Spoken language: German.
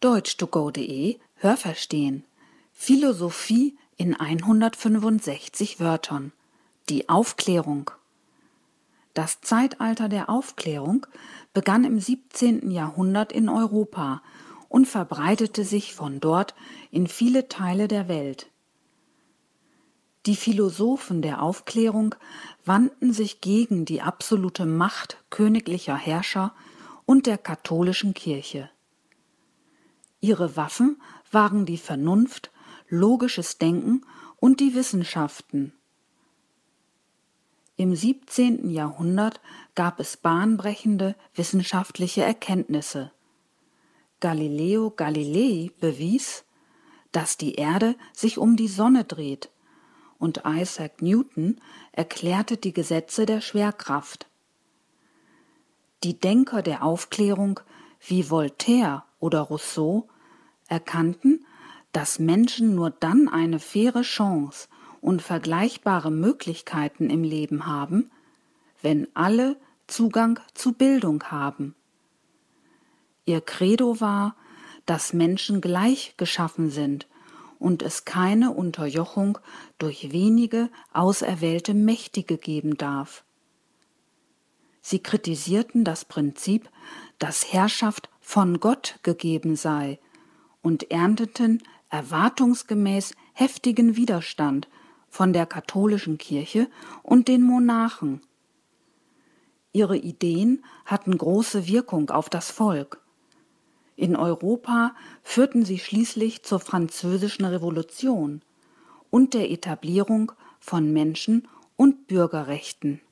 deutsch2go.de Hörverstehen. Philosophie in 165 Wörtern. Die Aufklärung. Das Zeitalter der Aufklärung begann im 17. Jahrhundert in Europa und verbreitete sich von dort in viele Teile der Welt. Die Philosophen der Aufklärung wandten sich gegen die absolute Macht königlicher Herrscher und der katholischen Kirche. Ihre Waffen waren die Vernunft, logisches Denken und die Wissenschaften. Im 17. Jahrhundert gab es bahnbrechende wissenschaftliche Erkenntnisse. Galileo Galilei bewies, dass die Erde sich um die Sonne dreht, und Isaac Newton erklärte die Gesetze der Schwerkraft. Die Denker der Aufklärung wie Voltaire oder Rousseau erkannten, dass Menschen nur dann eine faire Chance und vergleichbare Möglichkeiten im Leben haben, wenn alle Zugang zu Bildung haben. Ihr Credo war, dass Menschen gleich geschaffen sind und es keine Unterjochung durch wenige auserwählte Mächtige geben darf. Sie kritisierten das Prinzip, dass Herrschaft von Gott gegeben sei, und ernteten erwartungsgemäß heftigen Widerstand von der katholischen Kirche und den Monarchen. Ihre Ideen hatten große Wirkung auf das Volk. In Europa führten sie schließlich zur Französischen Revolution und der Etablierung von Menschen- und Bürgerrechten.